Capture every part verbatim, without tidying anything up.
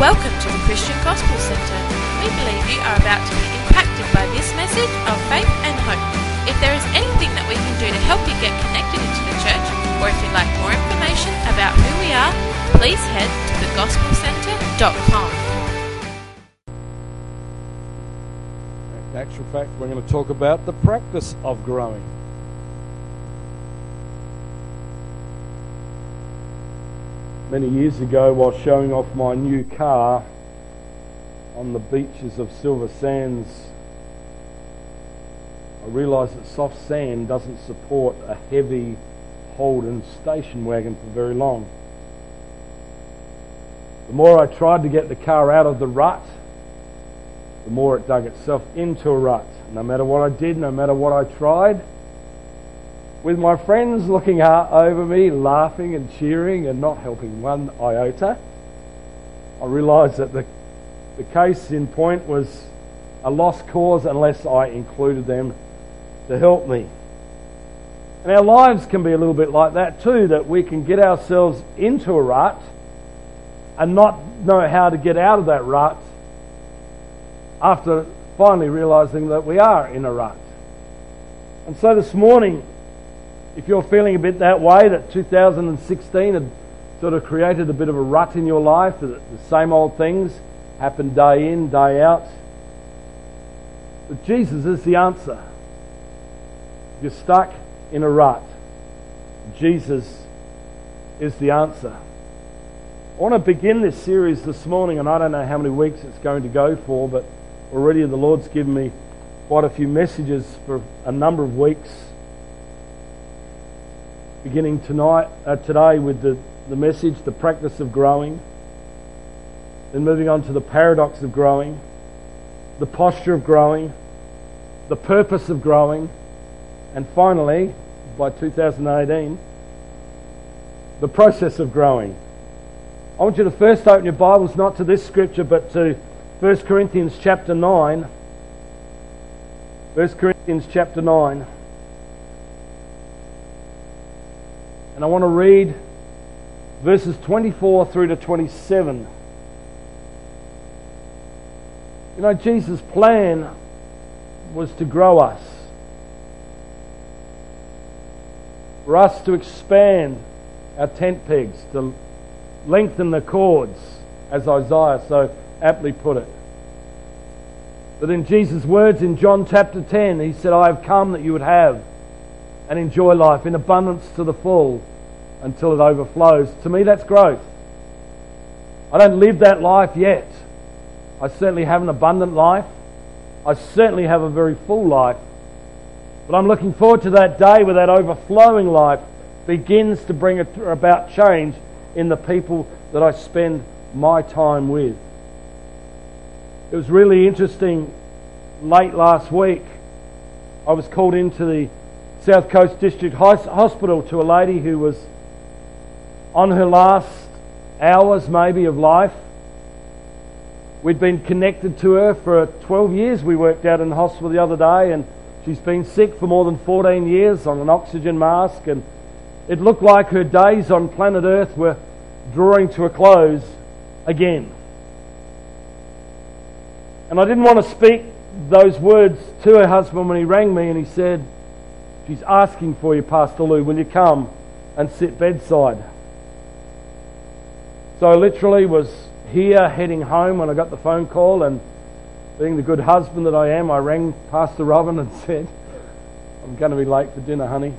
Welcome to the Christian Gospel Centre. We believe you are about to be impacted by this message of faith and hope. If there is anything that we can do to help you get connected into the church, or if you'd like more information about who we are, please head to the gospel centre dot com. In actual fact, we're going to talk about the practice of growing. Many years ago, while showing off my new car on the beaches of Silver Sands, I realised that soft sand doesn't support a heavy Holden station wagon for very long. The more I tried to get the car out of the rut, the more it dug itself into a rut. No matter what I did, no matter what I tried, with my friends looking over me, laughing and cheering and not helping one iota, I realised that the, the case in point was a lost cause unless I included them to help me. And our lives can be a little bit like that too, that we can get ourselves into a rut and not know how to get out of that rut after finally realising that we are in a rut. And so this morning, if you're feeling a bit that way, that two thousand sixteen had sort of created a bit of a rut in your life, that the same old things happen day in, day out, but Jesus is the answer. If you're stuck in a rut, Jesus is the answer. I want to begin this series this morning, and I don't know how many weeks it's going to go for, but already the Lord's given me quite a few messages for a number of weeks. Beginning tonight, uh, today with the, the message, the practice of growing. Then moving on to the paradox of growing, the posture of growing, the purpose of growing, and finally, by two thousand eighteen, the process of growing. I want you to first open your Bibles not to this scripture but to First Corinthians chapter nine. First Corinthians chapter nine. And I want to read verses twenty-four through to twenty-seven. You know, Jesus' plan was to grow us. For us to expand our tent pegs, to lengthen the cords, as Isaiah so aptly put it. But in Jesus' words in John chapter ten, he said, I have come that you would have and enjoy life in abundance to the full until it overflows. To me, that's growth. I don't live that life yet. I certainly have an abundant life. I certainly have a very full life. But I'm looking forward to that day where that overflowing life begins to bring about change in the people that I spend my time with. It was really interesting. Late last week, I was called into the South Coast District Hospital to a lady who was on her last hours maybe of life. We'd been connected to her for twelve years. We worked out in the hospital the other day, and she's been sick for more than fourteen years on an oxygen mask, and it looked like her days on planet Earth were drawing to a close again. And I didn't want to speak those words to her husband when he rang me, and he said, she's asking for you, Pastor Lou, will you come and sit bedside? So I literally was here heading home when I got the phone call, and being the good husband that I am, I rang Pastor Robin and said, I'm going to be late for dinner, honey.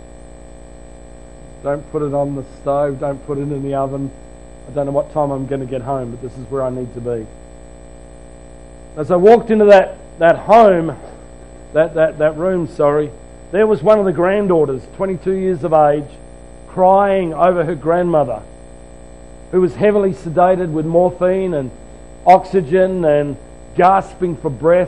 Don't put it on the stove, don't put it in the oven. I don't know what time I'm going to get home, but this is where I need to be. As I walked into that, that home, that, that, that room, sorry, there was one of the granddaughters, twenty-two years of age, crying over her grandmother, who was heavily sedated with morphine and oxygen and gasping for breath.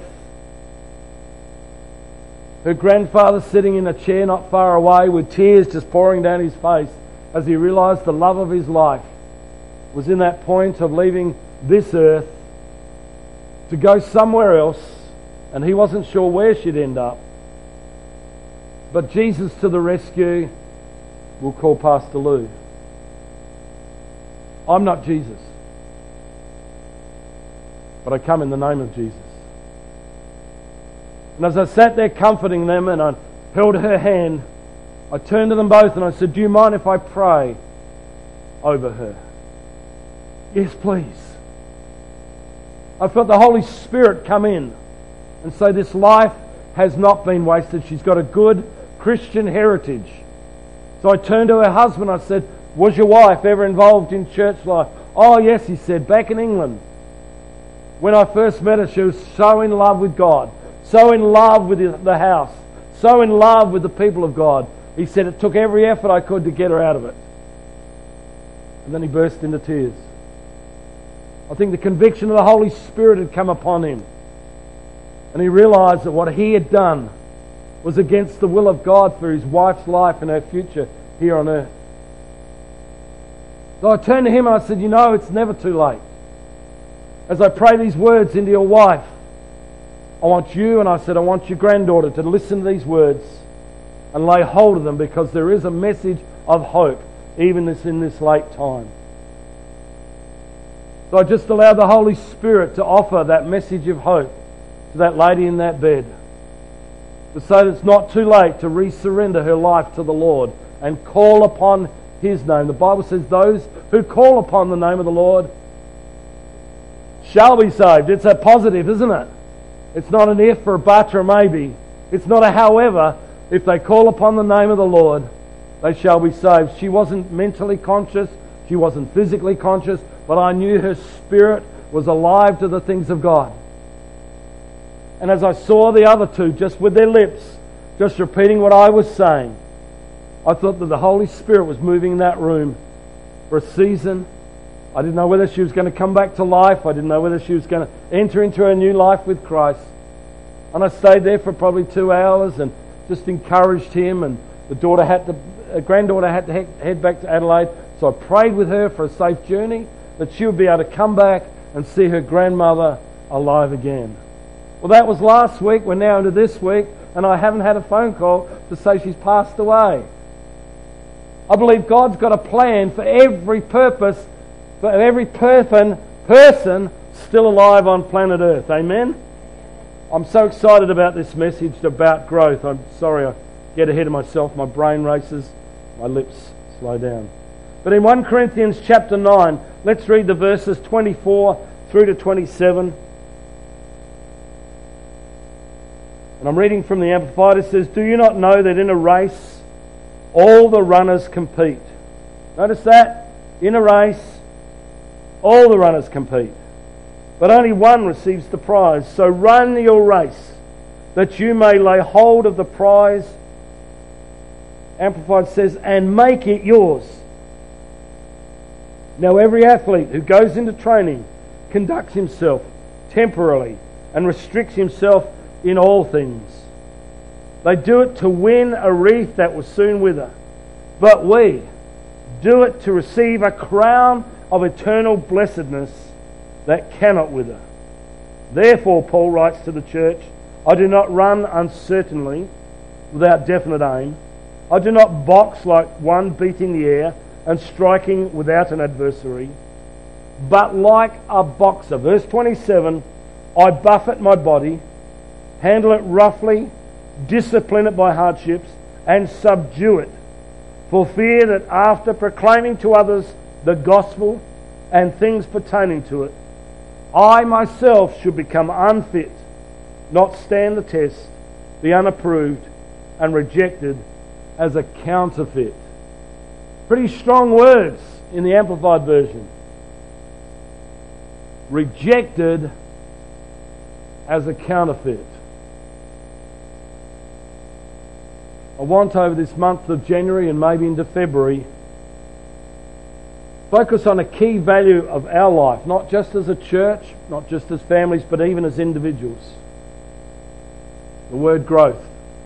Her grandfather sitting in a chair not far away with tears just pouring down his face as he realised the love of his life was in that point of leaving this earth to go somewhere else, and he wasn't sure where she'd end up. But Jesus to the rescue, we'll call Pastor Lou. I'm not Jesus. but I come in the name of Jesus. And as I sat there comforting them and I held her hand, I turned to them both and I said, do you mind if I pray over her? Yes, please. I felt the Holy Spirit come in and say this life has not been wasted. She's got a good Christian heritage. So I turned to her husband. I said, was your wife ever involved in church life? Oh yes, he said, back in England. When I first met her, she was so in love with God, so in love with the house, so in love with the people of God. He said it took every effort I could to get her out of it. And then he burst into tears. I think the conviction of the Holy Spirit had come upon him. And he realised that what he had done was against the will of God for his wife's life and her future here on earth. So I turned to him and I said, you know, it's never too late. As I pray these words into your wife, I want you, and I said, I want your granddaughter to listen to these words and lay hold of them, because there is a message of hope, even this in this late time. So I just allowed the Holy Spirit to offer that message of hope to that lady in that bed, to say that it's not too late to resurrender her life to the Lord and call upon His name. The Bible says those who call upon the name of the Lord shall be saved. It's a positive, isn't it? It's not an if or a but or a maybe. It's not a however. If they call upon the name of the Lord, they shall be saved. She wasn't mentally conscious. She wasn't physically conscious. But I knew her spirit was alive to the things of God. And as I saw the other two, just with their lips, just repeating what I was saying, I thought that the Holy Spirit was moving in that room for a season. I didn't know whether she was going to come back to life. I didn't know whether she was going to enter into her new life with Christ. And I stayed there for probably two hours and just encouraged him. And the daughter had to, a granddaughter had to head back to Adelaide. So I prayed with her for a safe journey, that she would be able to come back and see her grandmother alive again. Well, that was last week. We're now into this week, and I haven't had a phone call to say she's passed away. I believe God's got a plan for every purpose, for every person, person still alive on planet Earth. Amen? I'm so excited about this message about growth. I'm sorry I get ahead of myself. My brain races. My lips slow down. But in First Corinthians chapter nine, let's read the verses twenty-four through to twenty-seven. And I'm reading from the Amplified. It says, do you not know that in a race all the runners compete? Notice that? In a race, all the runners compete, but only one receives the prize. So run your race, that you may lay hold of the prize. Amplified says, and make it yours. Now every athlete who goes into training conducts himself temporarily and restricts himself in all things. They do it to win a wreath that will soon wither, but we do it to receive a crown of eternal blessedness that cannot wither. Therefore, Paul writes to the church, I do not run uncertainly without definite aim. I do not box like one beating the air and striking without an adversary, but like a boxer. Verse twenty-seven, I buffet my body, handle it roughly, discipline it by hardships, and subdue it, for fear that after proclaiming to others the gospel and things pertaining to it, I myself should become unfit, not stand the test, be unapproved, and rejected as a counterfeit. Pretty strong words in the Amplified Version. Rejected as a counterfeit. I want over this month of January and maybe into February, focus on a key value of our life, not just as a church, not just as families, but even as individuals. The word growth.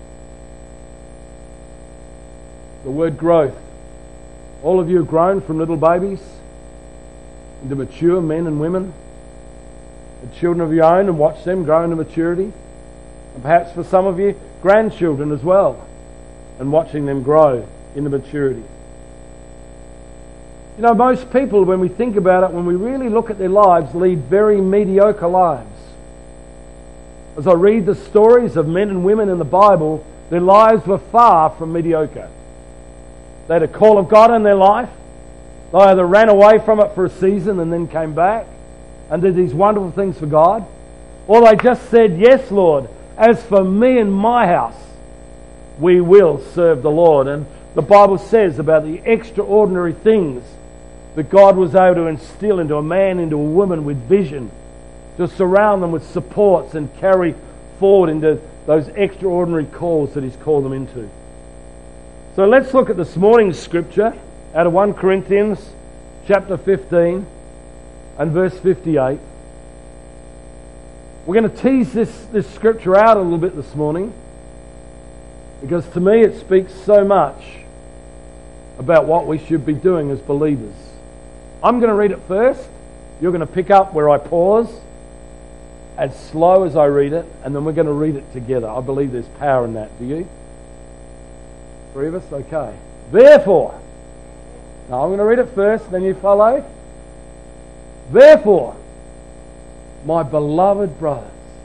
The word growth. All of you have grown from little babies into mature men and women, and children of your own, and watch them grow into maturity. And perhaps for some of you, grandchildren as well, and watching them grow into maturity. You know, most people, when we think about it, when we really look at their lives, lead very mediocre lives. As I read the stories of men and women in the Bible, their lives were far from mediocre. They had a call of God in their life. They either ran away from it for a season and then came back and did these wonderful things for God, or they just said, "Yes, Lord, as for me and my house, we will serve the Lord." And the Bible says about the extraordinary things that God was able to instill into a man, into a woman with vision, to surround them with supports and carry forward into those extraordinary calls that He's called them into. So let's look at this morning's scripture out of First Corinthians chapter fifteen and verse fifty-eight. We're going to tease this, this scripture out a little bit this morning, because to me it speaks so much about what we should be doing as believers. I'm going to read it first. You're going to pick up where I pause, as slow as I read it, and then we're going to read it together. I believe there's power in that. Do you? Three of us? Okay. Therefore, now I'm going to read it first, then you follow. Therefore, my beloved brothers,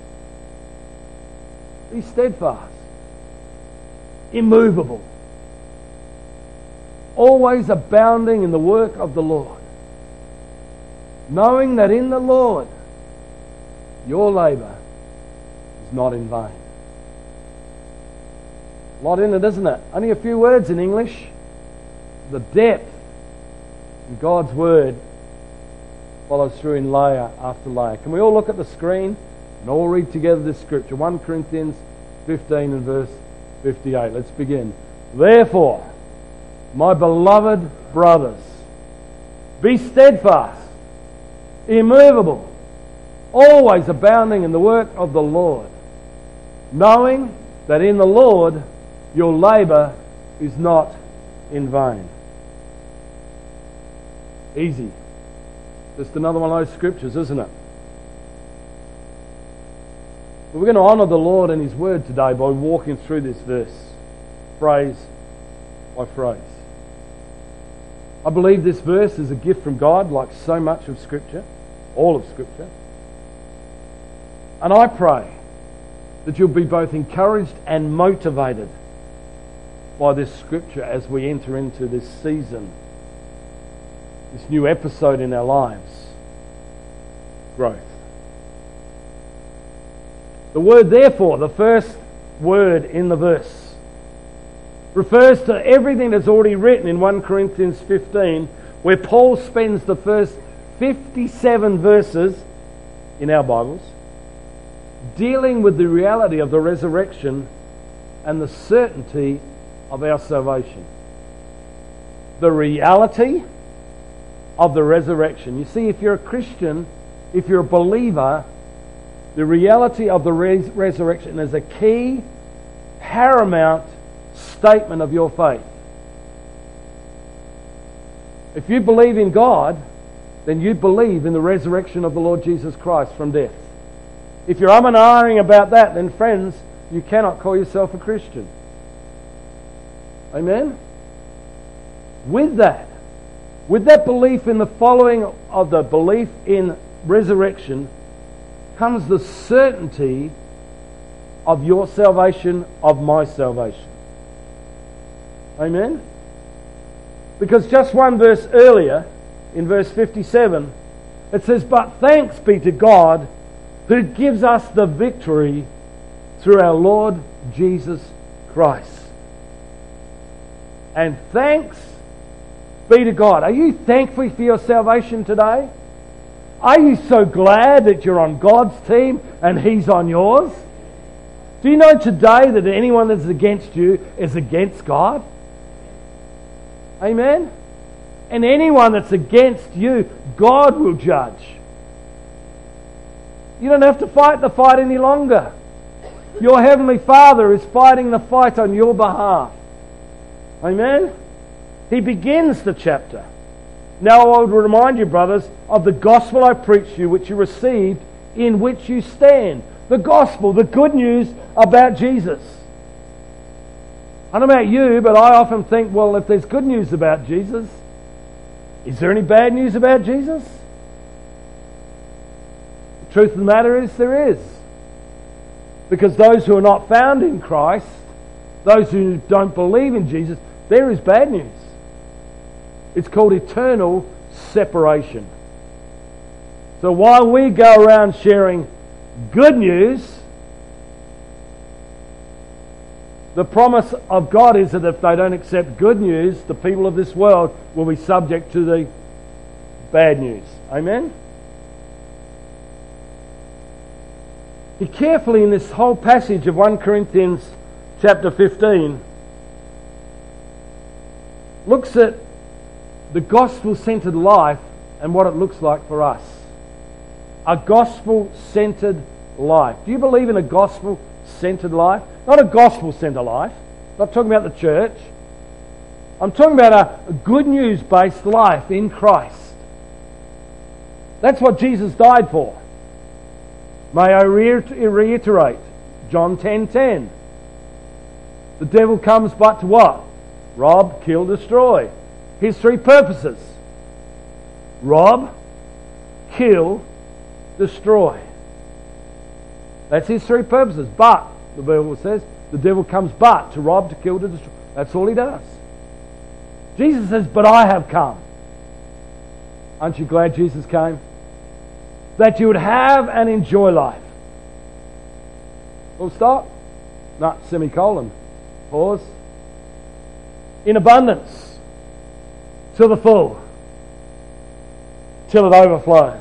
be steadfast, immovable, always abounding in the work of the Lord, knowing that in the Lord your labour is not in vain. A lot in it, isn't it? Only a few words in English. The depth in God's Word follows through in layer after layer. Can we all look at the screen and all read together this scripture? First Corinthians fifteen and verse fifty-eight. Let's begin. Therefore, my beloved brothers, be steadfast, immovable, always abounding in the work of the Lord, knowing that in the Lord your labour is not in vain. Easy. Just another one of those scriptures, isn't it? But we're going to honour the Lord and His Word today by walking through this verse, phrase by phrase. I believe this verse is a gift from God, like so much of Scripture, all of Scripture. And I pray that you'll be both encouraged and motivated by this Scripture as we enter into this season, this new episode in our lives, growth. The word therefore, the first word in the verse, refers to everything that's already written in First Corinthians fifteen, where Paul spends the first fifty-seven verses in our Bibles dealing with the reality of the resurrection and the certainty of our salvation. The reality of the resurrection. You see, if you're a Christian, if you're a believer, the reality of the res- resurrection is a key, paramount statement of your faith. If you believe in God, then you believe in the resurrection of the Lord Jesus Christ from death. If you're umming and ahhing about that, then friends, you cannot call yourself a Christian. Amen? With that, with that belief in the following of the belief in resurrection, comes the certainty of your salvation, of my salvation. Amen? Because just one verse earlier, in verse fifty-seven, it says, "But thanks be to God who gives us the victory through our Lord Jesus Christ." And thanks be to God. Are you thankful for your salvation today? Are you so glad that you're on God's team and He's on yours? Do you know today that anyone that's against you is against God? Amen? And anyone that's against you, God will judge. You don't have to fight the fight any longer. Your Heavenly Father is fighting the fight on your behalf. Amen? He begins the chapter. "Now I would remind you, brothers, of the gospel I preached you, which you received, in which you stand." The gospel, the good news about Jesus. I don't know about you, but I often think, well, if there's good news about Jesus, Is there any bad news about Jesus? The truth of the matter is there is. Because those who are not found in Christ, those who don't believe in Jesus, there is bad news. It's called eternal separation. So while we go around sharing good news, the promise of God is that if they don't accept good news, the people of this world will be subject to the bad news. Amen? He carefully in this whole passage of First Corinthians chapter fifteen looks at the gospel-centered life and what it looks like for us. A gospel-centered life. Do you believe in a gospel-centered life? Not a gospel-centered life. I'm not talking about the church. I'm talking about a good news-based life in Christ. That's what Jesus died for. May I reiterate, John ten ten. The devil comes but to what? Rob, kill, destroy. His three purposes. Rob, kill, destroy. That's his three purposes. But, the Bible says, the devil comes but to rob, to kill, to destroy. That's all he does. Jesus says, but I have come. Aren't you glad Jesus came? That you would have and enjoy life. Full stop? No, semicolon. Pause. In abundance. To the full. Till it overflows.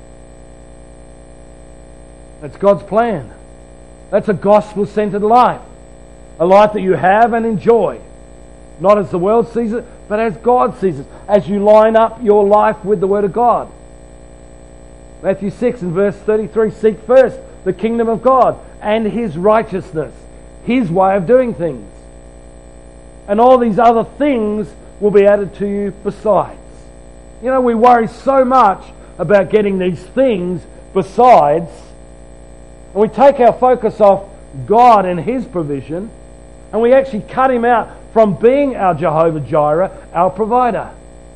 That's God's plan. That's a gospel-centered life. A life that you have and enjoy. Not as the world sees it, but as God sees it. As you line up your life with the Word of God. Matthew six and verse thirty-three, seek first the kingdom of God and His righteousness, His way of doing things. And all these other things will be added to you besides. You know, we worry so much about getting these things besides, and we take our focus off God and His provision, and we actually cut Him out from being our Jehovah Jireh, our provider.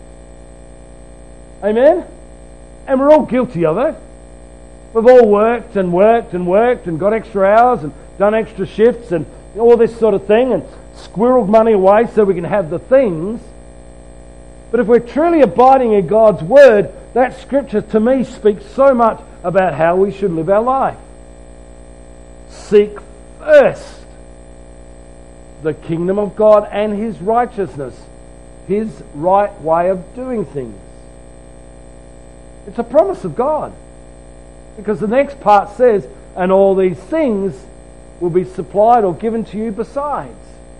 Amen? And we're all guilty of it. We've all worked and worked and worked and got extra hours and done extra shifts and all this sort of thing and squirreled money away so we can have the things. But if we're truly abiding in God's Word, that scripture to me speaks so much about how we should live our life. Seek first the kingdom of God and His righteousness, His right way of doing things. It's a promise of God. Because the next part says, and all these things will be supplied or given to you besides.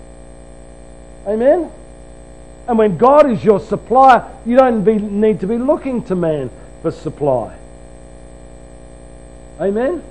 Amen? And when God is your supplier, you don't be, need to be looking to man for supply. Amen?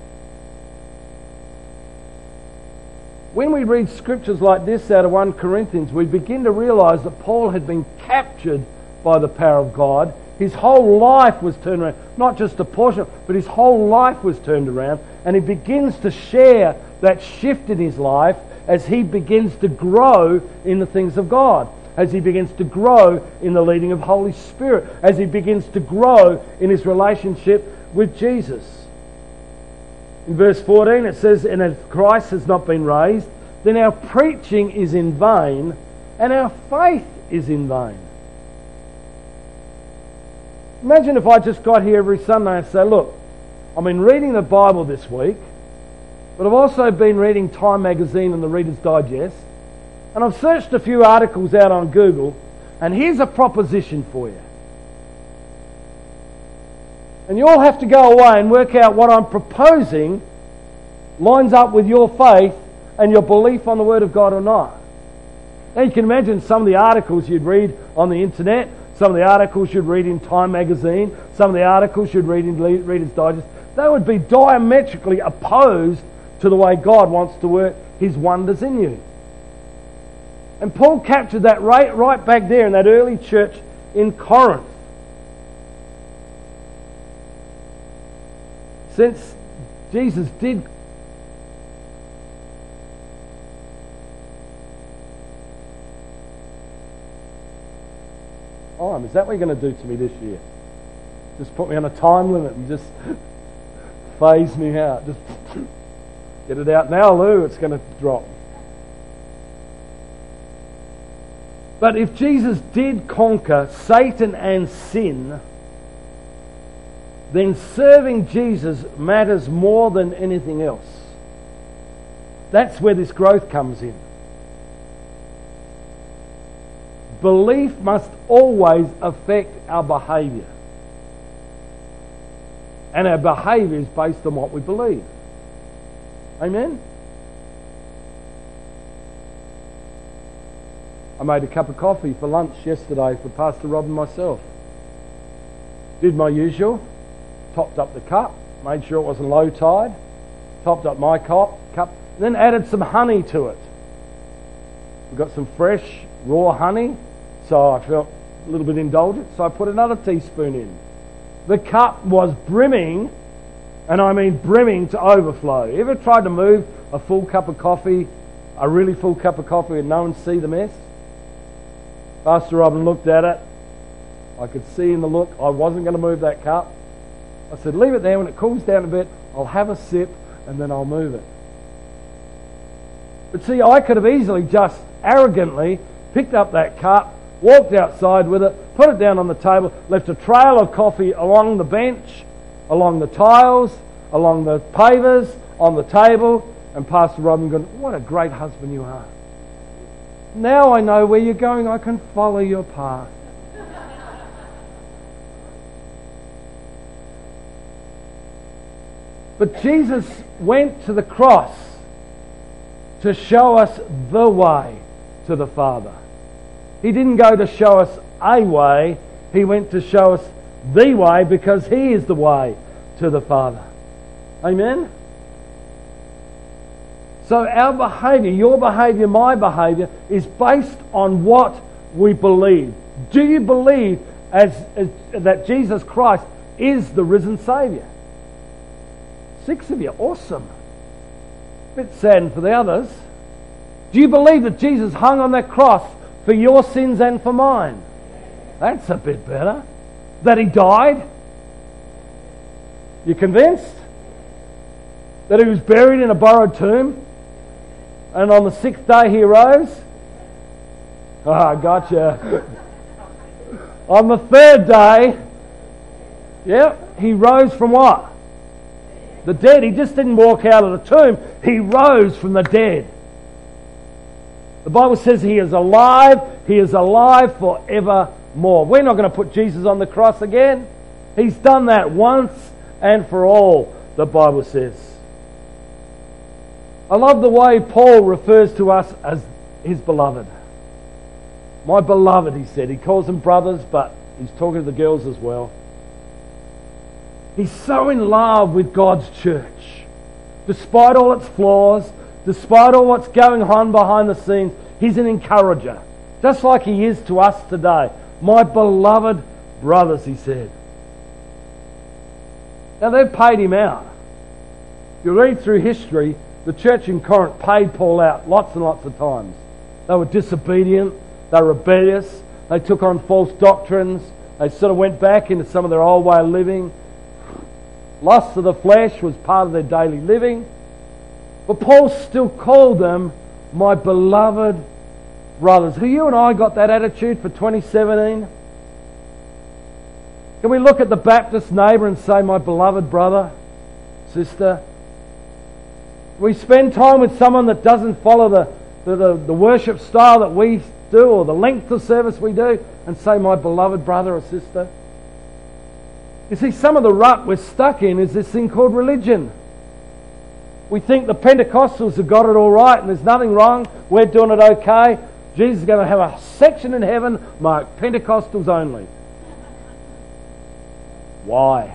When we read scriptures like this out of First Corinthians, we begin to realise that Paul had been captured by the power of God. His whole life was turned around. Not just a portion, but his whole life was turned around. And he begins to share that shift in his life as he begins to grow in the things of God. As he begins to grow in the leading of Holy Spirit. As he begins to grow in his relationship with Jesus. In verse fourteen it says, and if Christ has not been raised, then our preaching is in vain and our faith is in vain. Imagine if I just got here every Sunday and say, look, I've been reading the Bible this week, but I've also been reading Time magazine and the Reader's Digest, and I've searched a few articles out on Google, and here's a proposition for you. And you all have to go away and work out what I'm proposing lines up with your faith and your belief on the Word of God or not. Now you can imagine some of the articles you'd read on the internet, some of the articles you'd read in Time magazine, some of the articles you'd read in Reader's Digest. They would be diametrically opposed to the way God wants to work His wonders in you. And Paul captured that right, right back there in that early church in Corinth. Since Jesus did Oh, time. Is that what you're going to do to me this year? Just put me on a time limit and just phase me out. Just get it out now, Lou. It's going to drop. But if Jesus did conquer Satan and sin, then serving Jesus matters more than anything else. That's where this growth comes in. Belief must always affect our behaviour. And our behaviour is based on what we believe. Amen? I made a cup of coffee for lunch yesterday for Pastor Rob and myself. Did my usual. Topped up the cup. Made sure it wasn't low tide. Topped up my cup. cup then added some honey to it. We got some fresh, raw honey. So I felt a little bit indulgent. So I put another teaspoon in. The cup was brimming, and I mean brimming to overflow. You ever tried to move a full cup of coffee, a really full cup of coffee, and no one see the mess? Pastor Robin looked at it. I could see in the look I wasn't going to move that cup. I said, leave it there. When it cools down a bit, I'll have a sip, and then I'll move it. But see, I could have easily just arrogantly picked up that cup, walked outside with it, put it down on the table, left a trail of coffee along the bench, along the tiles, along the pavers, on the table, and Pastor Robin going, what a great husband you are. Now I know where you're going, I can follow your path. But Jesus went to the cross to show us the way to the Father. He didn't go to show us a way, He went to show us the way, because He is the way to the Father. Amen? So our behaviour, your behaviour, my behaviour, is based on what we believe. Do you believe as, as that Jesus Christ is the risen Saviour? Six of you, awesome. A bit saddened for the others. Do you believe that Jesus hung on that cross for your sins and for mine? That's a bit better. That He died? You convinced? That He was buried in a borrowed tomb? And on the sixth day He arose? Ah, gotcha. On the third day, yeah, He rose from what? The dead. He just didn't walk out of the tomb. He rose from the dead. The Bible says He is alive. He is alive forevermore. We're not going to put Jesus on the cross again. He's done that once and for all, the Bible says. I love the way Paul refers to us as his beloved. My beloved, he said. He calls them brothers, but he's talking to the girls as well. He's so in love with God's church. Despite all its flaws, despite all what's going on behind the scenes, He's an encourager. Just like He is to us today. My beloved brothers, he said. Now they've paid Him out. If you read through history, the church in Corinth paid Paul out lots and lots of times. They were disobedient. They were rebellious. They took on false doctrines. They sort of went back into some of their old way of living. Lust of the flesh was part of their daily living. But Paul still called them my beloved brothers. Have you and I got that attitude for twenty seventeen? Can we look at the Baptist neighbour and say, my beloved brother, sister? We spend time with someone that doesn't follow the, the, the, the worship style that we do, or the length of service we do, and say, my beloved brother or sister? You see, some of the rut we're stuck in is this thing called religion. We think the Pentecostals have got it all right and there's nothing wrong. We're doing it okay. Jesus is going to have a section in heaven marked Pentecostals only. Why?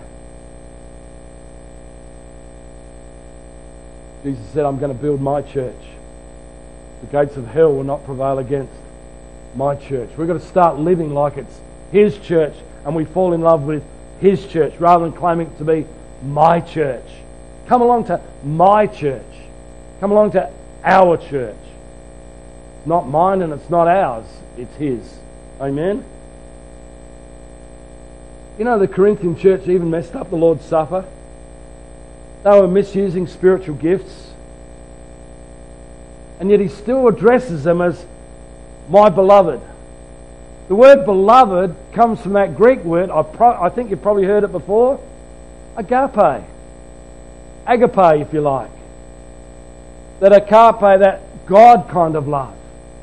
Jesus said, I'm going to build my church. The gates of hell will not prevail against my church. We've got to start living like it's His church and we fall in love with His church rather than claiming it to be my church. Come along to my church. Come along to our church. It's not mine and it's not ours. It's His. Amen? You know, the Corinthian church even messed up the Lord's Supper. They were misusing spiritual gifts. And yet he still addresses them as my beloved. The word beloved comes from that Greek word, I, pro- I think you've probably heard it before, agape. Agape, if you like. That agape, that God kind of love.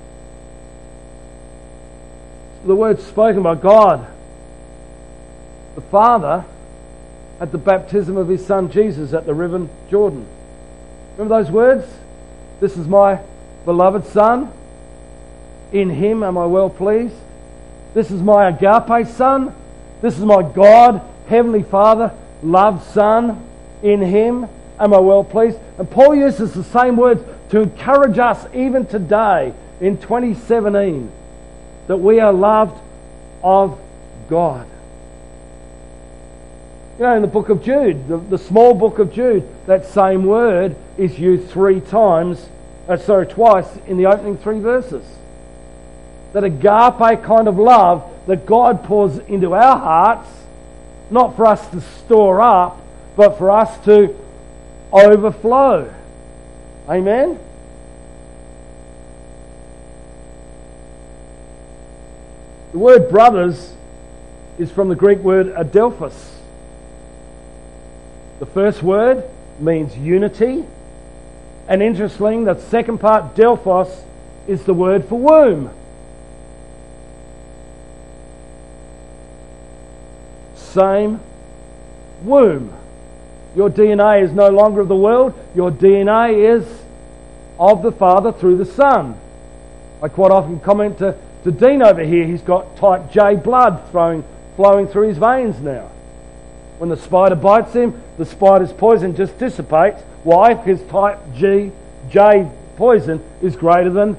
The word spoken by God, the Father, at the baptism of his Son Jesus at the river Jordan. Remember those words? This is my beloved Son. In him am I well pleased. This is my agape Son. This is my God, Heavenly Father, loved Son. In him am I well pleased. And Paul uses the same words to encourage us even today in twenty seventeen that we are loved of God. You know, in the book of Jude, the, the small book of Jude, that same word is used three times, uh, sorry, twice in the opening three verses. That agape kind of love that God pours into our hearts, not for us to store up, but for us to overflow. Amen? The word brothers is from the Greek word adelphos. The first word means unity. And interestingly, the second part, delphos, is the word for womb. Same womb. Your D N A is no longer of the world. Your D N A is of the Father through the Son. I quite often comment to, to Dean over here, he's got type J blood flowing, flowing through his veins now. When the spider bites him, the spider's poison just dissipates. Why? Because type G, J poison is greater than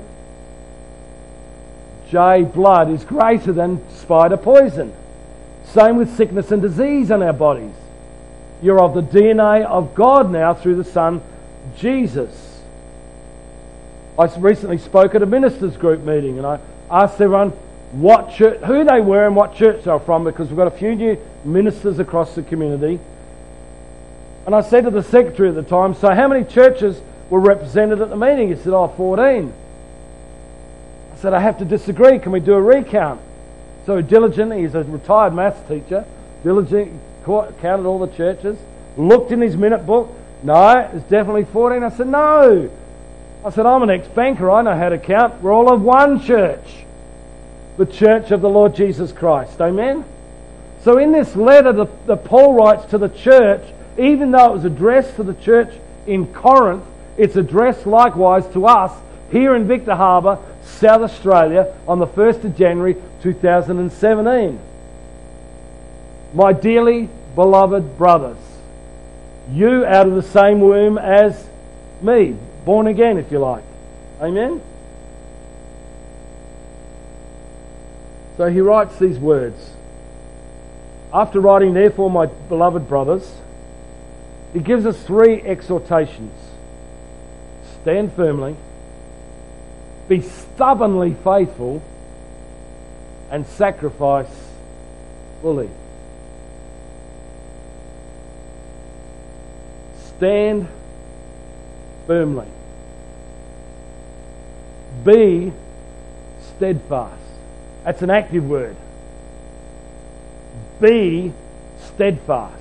J blood is greater than spider poison. Same with sickness and disease in our bodies. You're of the D N A of God now through the Son, Jesus. I recently spoke at a ministers group meeting and I asked everyone what church, who they were and what church they were from, because we've got a few new ministers across the community. And I said to the secretary at the time, so how many churches were represented at the meeting? He said, oh, fourteen. I said, I have to disagree. Can we do a recount? So diligently, he's a retired maths teacher, diligently counted all the churches, looked in his minute book. No, it's definitely fourteen. I said, no. I said, I'm an ex-banker. I know how to count. We're all of one church. The church of the Lord Jesus Christ. Amen? So in this letter that, that Paul writes to the church, even though it was addressed to the church in Corinth, it's addressed likewise to us here in Victor Harbor, South Australia, on the first of January two thousand seventeen. My dearly beloved brothers, you out of the same womb as me, born again if you like. Amen? So he writes these words. After writing, therefore, my beloved brothers, he gives us three exhortations. Stand firmly, be stubbornly faithful, and sacrifice fully. Stand firmly. Be steadfast. That's an active word. Be steadfast.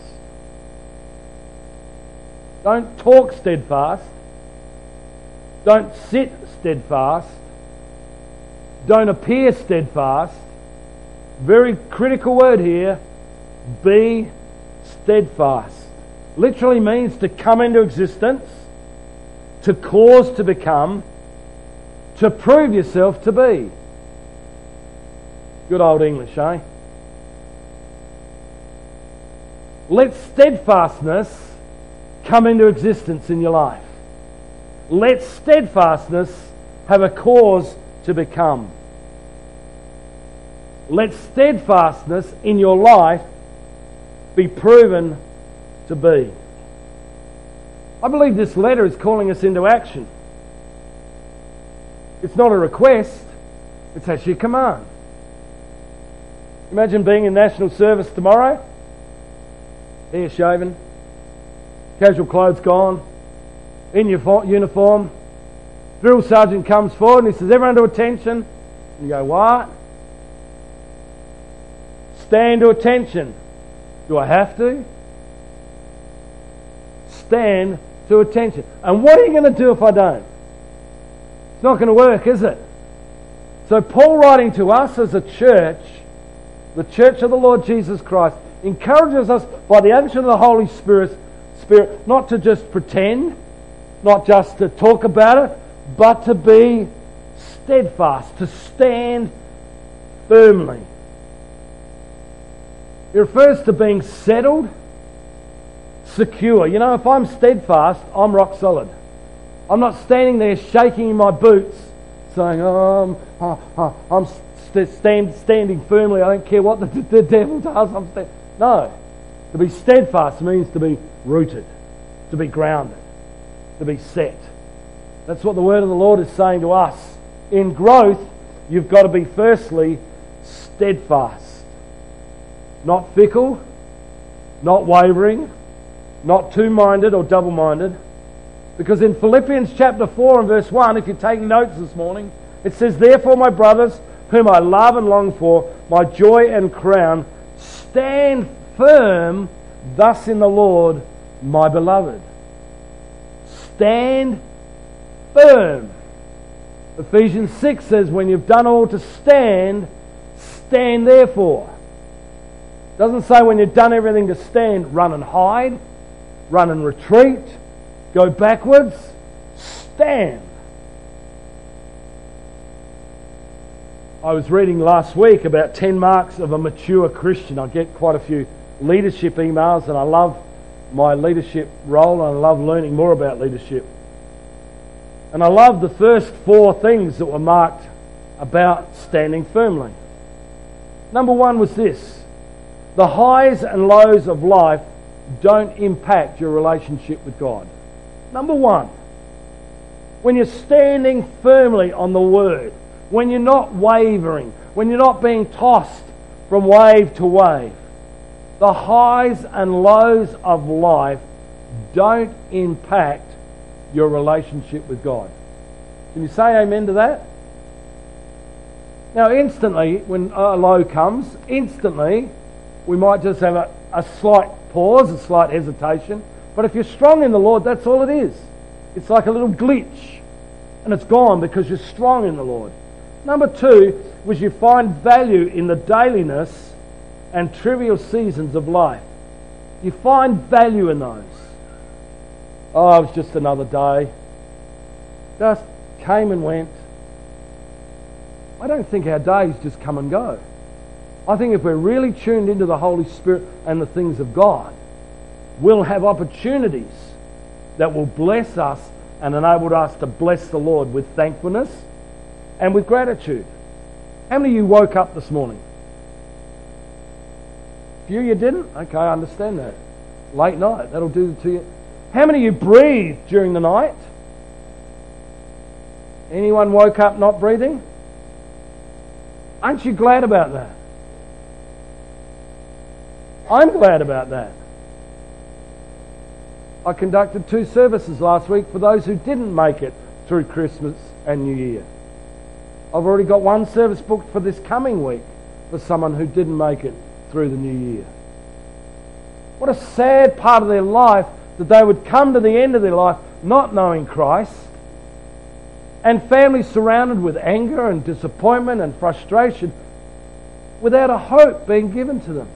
Don't talk steadfast. Don't sit steadfast. Don't appear steadfast. Very critical word here. Be steadfast. Literally means to come into existence, to cause to become, to prove yourself to be. Good old English, eh? Let steadfastness come into existence in your life. Let steadfastness have a cause to become. Let steadfastness in your life be proven to be. I believe this letter is calling us into action. It's not a request, it's actually a command. Imagine being in national service tomorrow, hair shaven, casual clothes gone, in your fo- uniform. Drill sergeant comes forward and he says, everyone to attention. And you go, what? Stand to attention. Do I have to? Stand to attention. And what are you going to do if I don't? It's not going to work, is it? So Paul, writing to us as a church, the church of the Lord Jesus Christ, encourages us by the action of the Holy Spirit, Spirit not to just pretend, not just to talk about it, but to be steadfast, to stand firmly. It refers to being settled, secure. You know, if I'm steadfast, I'm rock solid. I'm not standing there shaking in my boots, saying, oh, I'm, uh, I'm st- stand, standing firmly, I don't care what the, the devil does. I'm sta-. No. To be steadfast means to be rooted, to be grounded, to be set. That's what the word of the Lord is saying to us. In growth, you've got to be firstly steadfast. Not fickle, not wavering, not two-minded or double-minded. Because in Philippians chapter four and verse one, if you're taking notes this morning, it says, therefore, my brothers, whom I love and long for, my joy and crown, stand firm thus in the Lord, my beloved. Stand firm. Ephesians six says, when you've done all to stand, stand therefore. It doesn't say when you've done everything to stand, run and hide, run and retreat, go backwards. Stand. I was reading last week about ten marks of a mature Christian. I get quite a few leadership emails, and I love my leadership role, and I love learning more about leadership. And I love the first four things that were marked about standing firmly. Number one was this: the highs and lows of life don't impact your relationship with God. Number one, when you're standing firmly on the Word, when you're not wavering, when you're not being tossed from wave to wave, the highs and lows of life don't impact your relationship with God. Can you say amen to that? Now, instantly, when a low comes, instantly, we might just have a, a slight pause, a slight hesitation. But if you're strong in the Lord, that's all it is. It's like a little glitch, and it's gone because you're strong in the Lord. Number two was you find value in the dailiness and trivial seasons of life. You find value in those. Oh, it was just another day. Just came and went. I don't think our days just come and go. I think if we're really tuned into the Holy Spirit and the things of God, we'll have opportunities that will bless us and enable us to bless the Lord with thankfulness and with gratitude. How many of you woke up this morning? A few you didn't? Okay, I understand that. Late night, that'll do it to you. How many of you breathed during the night? Anyone woke up not breathing? Aren't you glad about that? I'm glad about that. I conducted two services last week for those who didn't make it through Christmas and New Year. I've already got one service booked for this coming week for someone who didn't make it through the New Year. What a sad part of their life that they would come to the end of their life not knowing Christ, and families surrounded with anger and disappointment and frustration without a hope being given to them.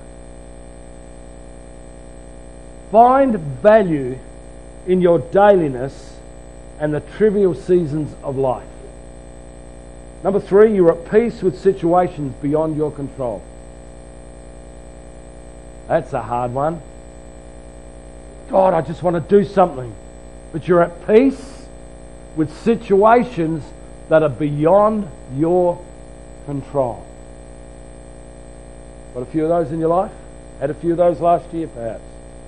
Find value in your dailiness and the trivial seasons of life. Number three, you're at peace with situations beyond your control. That's a hard one. God, I just want to do something. But you're at peace with situations that are beyond your control. Got a few of those in your life? Had a few of those last year, perhaps.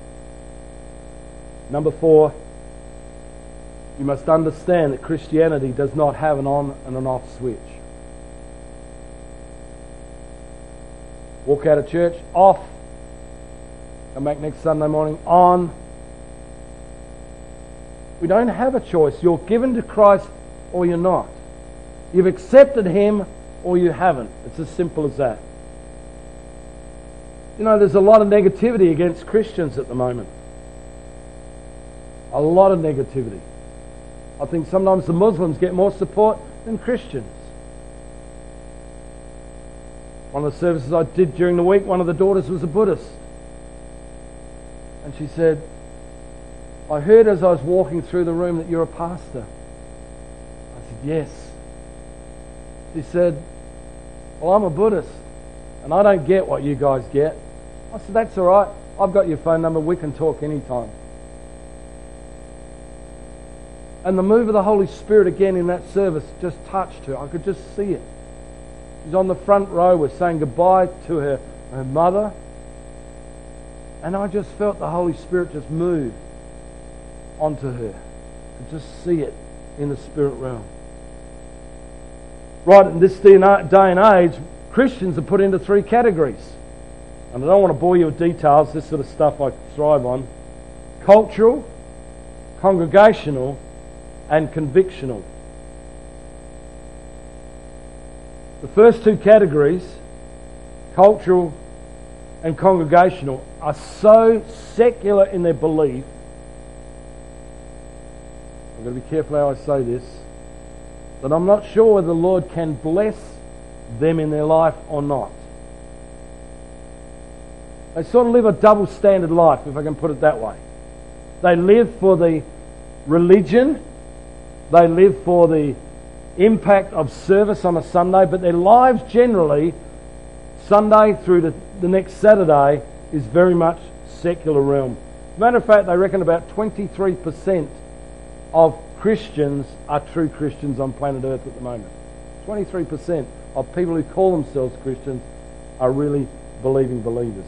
Number four, you must understand that Christianity does not have an on and an off switch. Walk out of church, off. Come back next Sunday morning, on. We don't have a choice. You're given to Christ or you're not. You've accepted Him or you haven't. It's as simple as that. You know, there's a lot of negativity against Christians at the moment. A lot of negativity. I think sometimes the Muslims get more support than Christians. One of the services I did during the week, one of the daughters was a Buddhist. And she said, I heard as I was walking through the room that you're a pastor. I said, yes. She said, well, I'm a Buddhist and I don't get what you guys get. I said, that's all right. I've got your phone number. We can talk anytime. And the move of the Holy Spirit again in that service just touched her. I could just see it. She's on the front row. We're saying goodbye to her, her mother. And I just felt the Holy Spirit just move onto her. I could just see it in the spirit realm. Right in this day and age, Christians are put into three categories. And I don't want to bore you with details. This sort of stuff I thrive on. Cultural, congregational, and convictional. The first two categories, cultural and congregational, are so secular in their belief. I've got to be careful how I say this, that I'm not sure whether the Lord can bless them in their life or not. They sort of live a double standard life, if I can put it that way. They live for the religion, they live for the impact of service on a Sunday, but their lives generally, Sunday through to the next Saturday, is very much secular realm. As a matter of fact, they reckon about twenty-three percent of Christians are true Christians on planet Earth at the moment. twenty-three percent of people who call themselves Christians are really believing believers.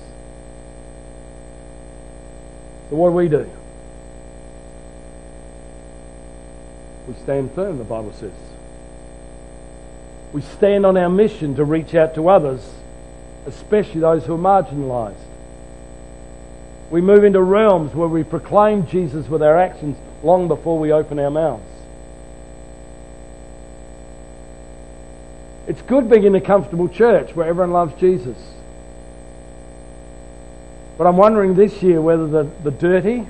So what do we do? We stand firm, the Bible says. We stand on our mission to reach out to others, especially those who are marginalised. We move into realms where we proclaim Jesus with our actions long before we open our mouths. It's good being in a comfortable church where everyone loves Jesus. But I'm wondering this year whether the, the dirty,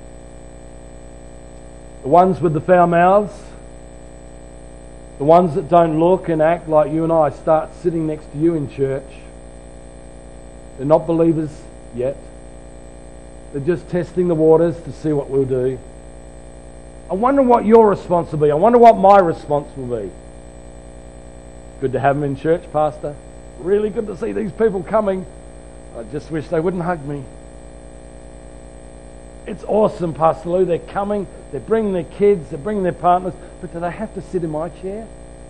the ones with the foul mouths, the ones that don't look and act like you and I start sitting next to you in church. They're not believers yet. They're just testing the waters to see what we'll do. I wonder what your response will be. I wonder what my response will be. Good to have them in church, Pastor. Really good to see these people coming. I just wish they wouldn't hug me. It's awesome, Pastor Lou. They're coming. They're bringing their kids. They're bringing their partners. But do they have to sit in my chair?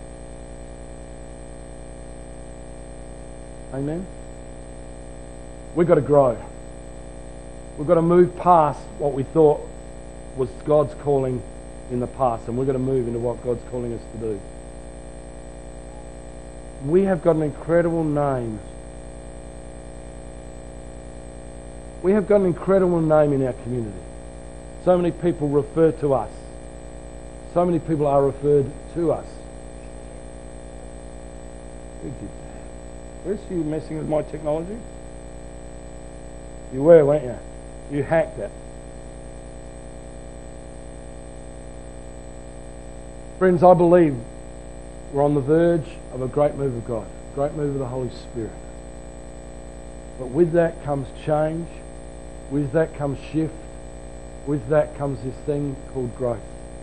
Amen? We've got to grow. We've got to move past what we thought was God's calling in the past, and we're going to move into what God's calling us to do. We have got an incredible name. We have got an incredible name in our community. So many people refer to us. So many people are referred to us. Who did that? Where's you messing with my technology? You were, weren't you? You hacked it. Friends, I believe we're on the verge of a great move of God, a great move of the Holy Spirit. But with that comes change, with that comes shift, with that comes this thing called growth.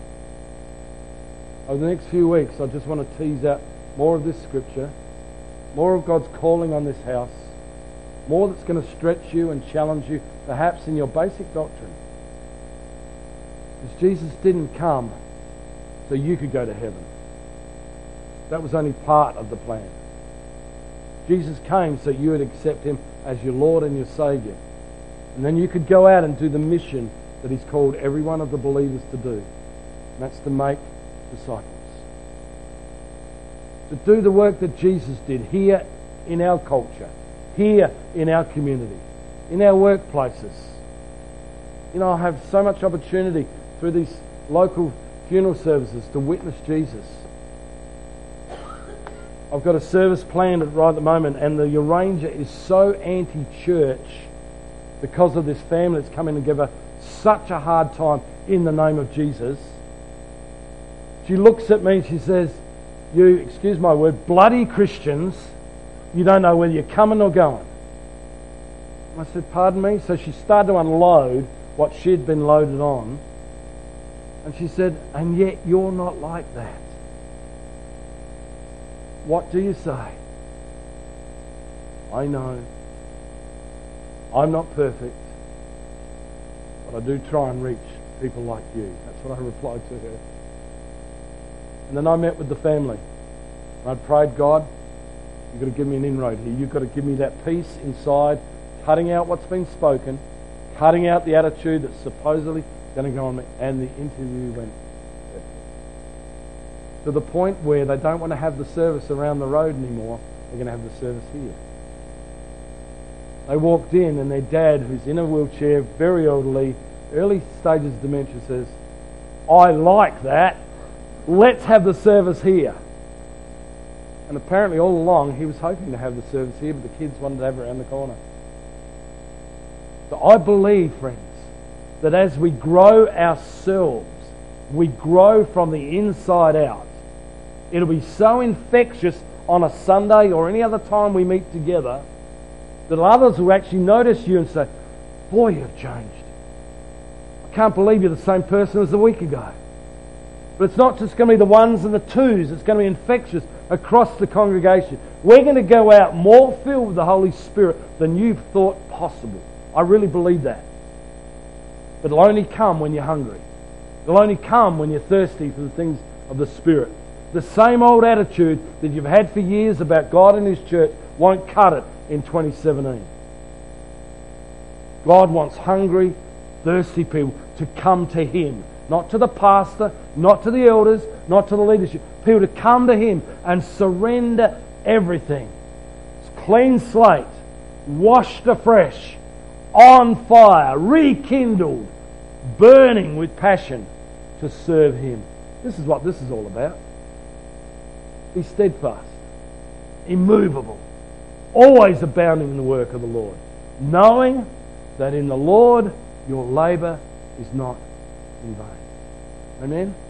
Over the next few weeks, I just want to tease out more of this scripture, more of God's calling on this house, more that's going to stretch you and challenge you, perhaps in your basic doctrine. Because Jesus didn't come so you could go to heaven. That was only part of the plan. Jesus came so you would accept Him as your Lord and your Saviour. And then you could go out and do the mission that He's called every one of the believers to do. And that's to make disciples. To do the work that Jesus did here in our culture, here in our community, in our workplaces. You know, I have so much opportunity through these local funeral services to witness Jesus. I've got a service planned right at the moment, and the arranger is so anti-church because of this family that's come in and give her such a hard time in the name of Jesus. She looks at me and she says, "You, excuse my word, bloody Christians, you don't know whether you're coming or going." I said, "Pardon me?" So she started to unload what she'd been loaded on. And she said, "And yet you're not like that. What do you say?" I know. I'm not perfect. But I do try and reach people like you. That's what I replied to her. And then I met with the family. And I prayed, "God, you've got to give me an inroad here. You've got to give me that peace inside, cutting out what's been spoken, cutting out the attitude that's supposedly going to go on me." And the interview went perfect. To the point where they don't want to have the service around the road anymore. They're going to have the service here. They walked in and their dad, who's in a wheelchair, very elderly, early stages of dementia, says, "I like that. Let's have the service here." And apparently all along he was hoping to have the service here, but the kids wanted to have it around the corner. So I believe, friends, that as we grow ourselves, we grow from the inside out. It'll be so infectious on a Sunday or any other time we meet together that others will actually notice you and say, "Boy, you've changed. I can't believe you're the same person as a week ago." But it's not just going to be the ones and the twos. It's going to be infectious across the congregation. We're going to go out more filled with the Holy Spirit than you've thought possible. I really believe that. But it'll only come when you're hungry. It'll only come when you're thirsty for the things of the Spirit. The same old attitude that you've had for years about God and His church won't cut it in twenty seventeen. God wants hungry, thirsty people to come to Him. Not to the pastor, not to the elders, not to the leadership. People to come to Him and surrender everything. It's clean slate, washed afresh, on fire, rekindled, burning with passion to serve Him. This is what this is all about. Be steadfast, immovable, always abounding in the work of the Lord, knowing that in the Lord your labour is not in vain. Amen?